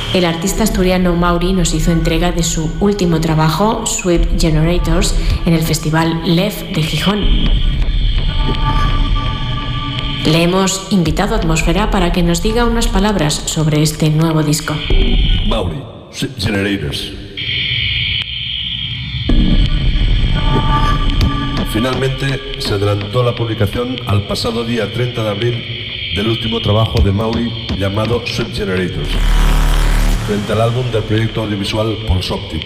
el artista asturiano Mauri nos hizo entrega de su último trabajo, Sweep Generators, en el Festival LEF de Gijón. Le hemos invitado a Atmósfera para que nos diga unas palabras sobre este nuevo disco. Mauri, Sweep Generators. Finalmente se adelantó la publicación al pasado día 30 de abril del último trabajo de Mauri llamado Sweep Generators, frente al álbum del proyecto audiovisual Pulse Optic.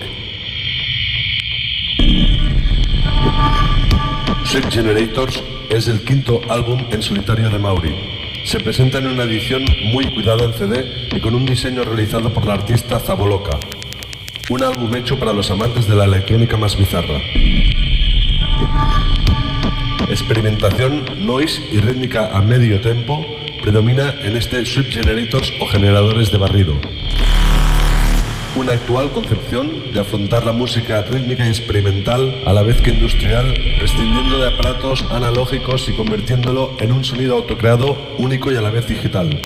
Sweep Generators es el quinto álbum en solitario de Mauri. Se presenta en una edición muy cuidada en CD y con un diseño realizado por la artista Zaboloka. Un álbum hecho para los amantes de la electrónica más bizarra. Experimentación, noise y rítmica a medio tempo predomina en este Sweep Generators o generadores de barrido. Una actual concepción de afrontar la música rítmica y experimental a la vez que industrial, prescindiendo de aparatos analógicos y convirtiéndolo en un sonido autocreado, único y a la vez digital.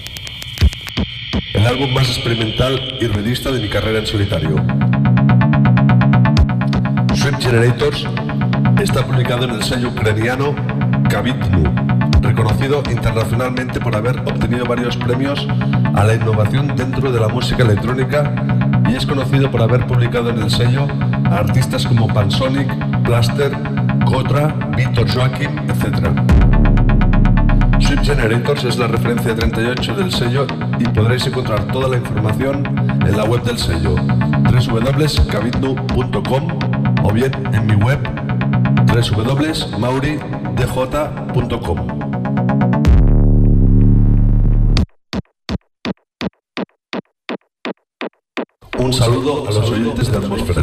El álbum más experimental y ruidista de mi carrera en solitario. Sweep Generators está publicado en el sello ucraniano Kavitnu, reconocido internacionalmente por haber obtenido varios premios a la innovación dentro de la música electrónica y es conocido por haber publicado en el sello a artistas como Pansonic, Plaster, Kotra, Víctor Joaquim, etc. Sweep Generators es la referencia 38 del sello y podréis encontrar toda la información en la web del sello www.kavitnu.com o bien en mi web www.mauridj.com. Un saludo a los oyentes de Atmósfera.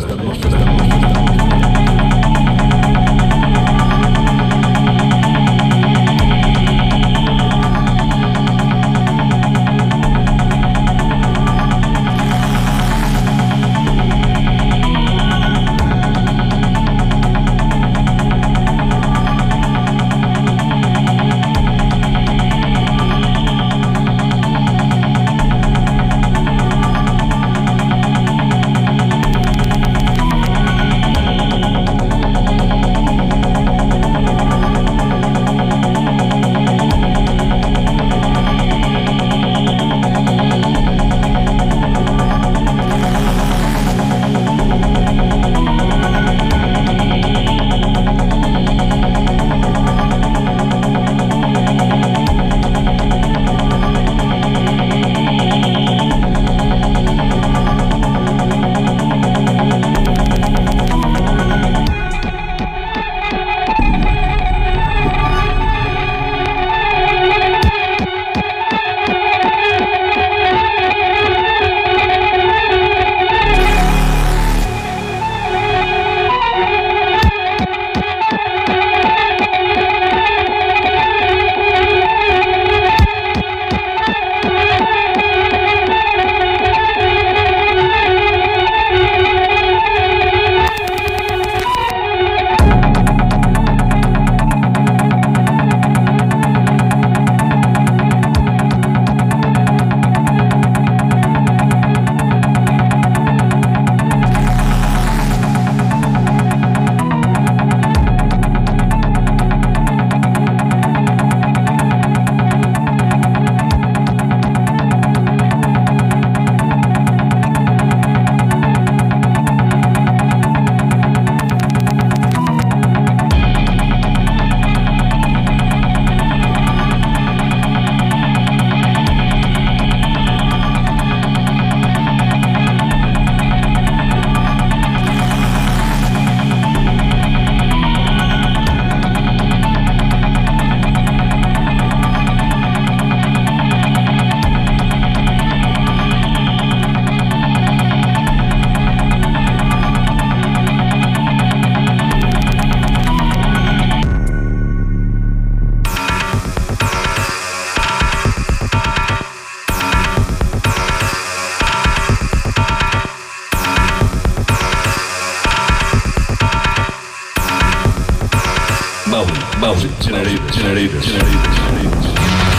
Generators.